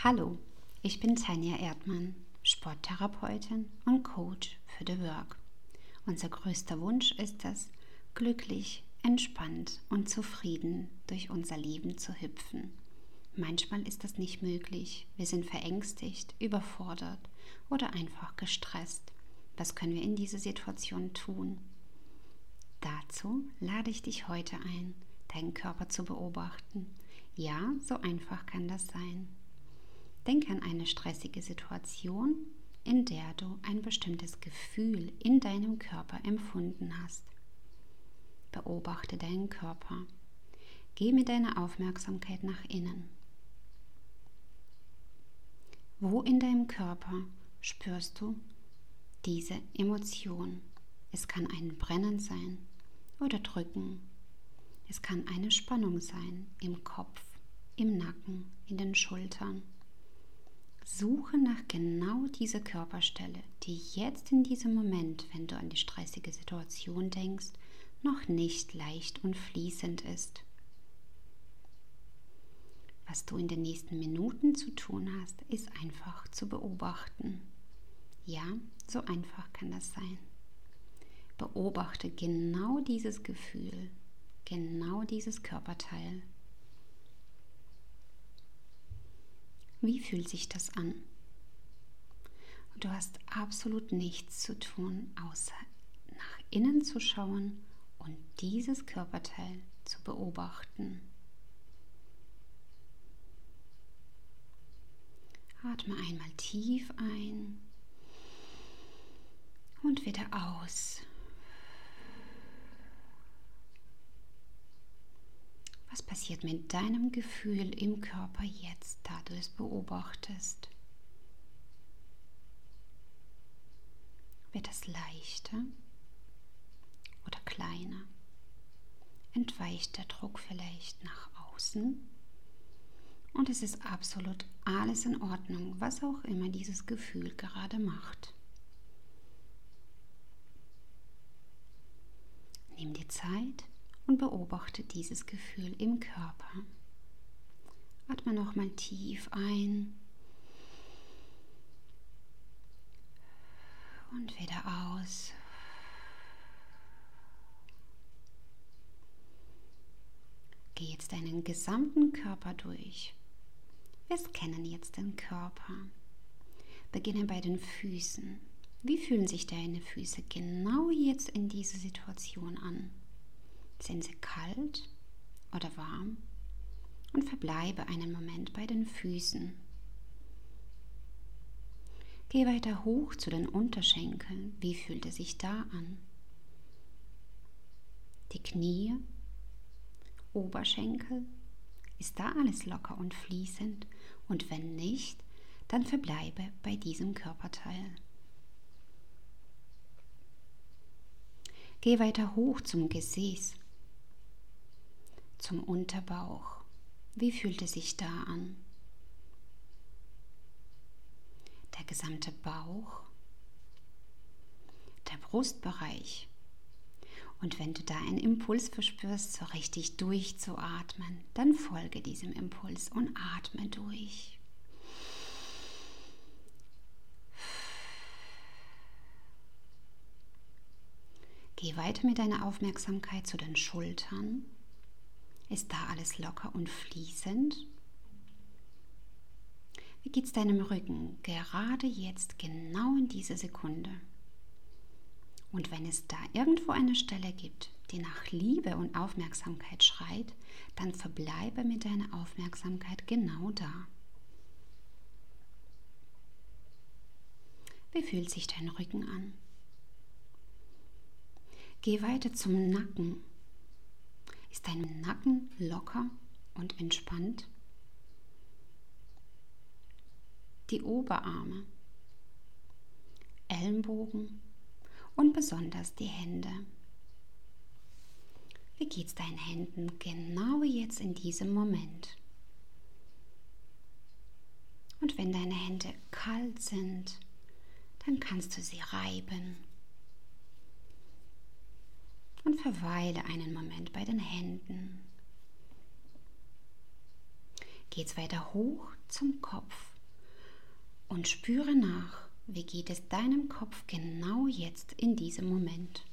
Hallo, ich bin Tanja Erdmann, Sporttherapeutin und Coach für The Work. Unser größter Wunsch ist es, glücklich, entspannt und zufrieden durch unser Leben zu hüpfen. Manchmal ist das nicht möglich. Wir sind verängstigt, überfordert oder einfach gestresst. Was können wir in dieser Situation tun? Dazu lade ich dich heute ein, deinen Körper zu beobachten. Ja, so einfach kann das sein. Denk an eine stressige Situation, in der du ein bestimmtes Gefühl in deinem Körper empfunden hast. Beobachte deinen Körper. Geh mit deiner Aufmerksamkeit nach innen. Wo in deinem Körper spürst du diese Emotion? Es kann ein Brennen sein oder Drücken. Es kann eine Spannung sein im Kopf, im Nacken, in den Schultern. Suche nach genau dieser Körperstelle, die jetzt in diesem Moment, wenn du an die stressige Situation denkst, noch nicht leicht und fließend ist. Was du in den nächsten Minuten zu tun hast, ist einfach zu beobachten. Ja, so einfach kann das sein. Beobachte genau dieses Gefühl, genau dieses Körperteil. Wie fühlt sich das an? Und du hast absolut nichts zu tun, außer nach innen zu schauen und dieses Körperteil zu beobachten. Atme einmal tief ein und wieder aus. Was passiert mit deinem Gefühl im Körper jetzt, da du es beobachtest? Wird es leichter oder kleiner? Entweicht der Druck vielleicht nach außen? Und es ist absolut alles in Ordnung, was auch immer dieses Gefühl gerade macht. Nimm dir Zeit und beobachte dieses Gefühl im Körper. Atme nochmal tief ein und wieder aus. Geh jetzt deinen gesamten Körper durch. Wir scannen jetzt den Körper. Beginne bei den Füßen. Wie fühlen sich deine Füße genau jetzt in dieser Situation an? Sind sie kalt oder warm? Und verbleibe einen Moment bei den Füßen. Geh weiter hoch zu den Unterschenkeln. Wie fühlt es sich da an? Die Knie, Oberschenkel? Ist da alles locker und fließend? Und wenn nicht, dann verbleibe bei diesem Körperteil. Geh weiter hoch zum Gesäß, zum Unterbauch. Wie fühlt es sich da an? Der gesamte Bauch, der Brustbereich. Und wenn du da einen Impuls verspürst, so richtig durchzuatmen, dann folge diesem Impuls und atme durch. Geh weiter mit deiner Aufmerksamkeit zu den Schultern. Ist da alles locker und fließend? Wie geht es deinem Rücken gerade jetzt, genau in dieser Sekunde? Und wenn es da irgendwo eine Stelle gibt, die nach Liebe und Aufmerksamkeit schreit, dann verbleibe mit deiner Aufmerksamkeit genau da. Wie fühlt sich dein Rücken an? Geh weiter zum Nacken. Ist dein Nacken locker und entspannt? Die Oberarme, Ellenbogen und besonders die Hände. Wie geht es deinen Händen genau jetzt in diesem Moment? Und wenn deine Hände kalt sind, dann kannst du sie reiben. Und verweile einen Moment bei den Händen. Geht's weiter hoch zum Kopf. und spüre nach, wie geht es deinem Kopf genau jetzt in diesem Moment.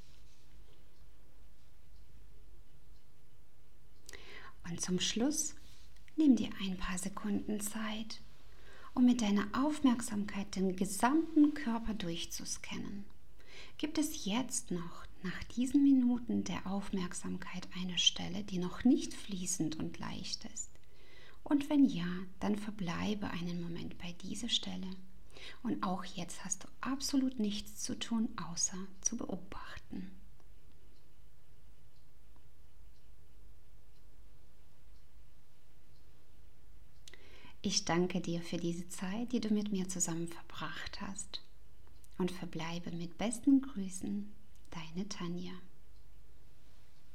Und zum Schluss nimm dir ein paar Sekunden Zeit, um mit deiner Aufmerksamkeit den gesamten Körper durchzuscannen. Gibt es jetzt noch nach diesen Minuten der Aufmerksamkeit eine Stelle, die noch nicht fließend und leicht ist? Und wenn ja, dann verbleibe einen Moment bei dieser Stelle. Und auch jetzt hast du absolut nichts zu tun, außer zu beobachten. Ich danke dir für diese Zeit, die du mit mir zusammen verbracht hast. Und verbleibe mit besten Grüßen, deine Tanja.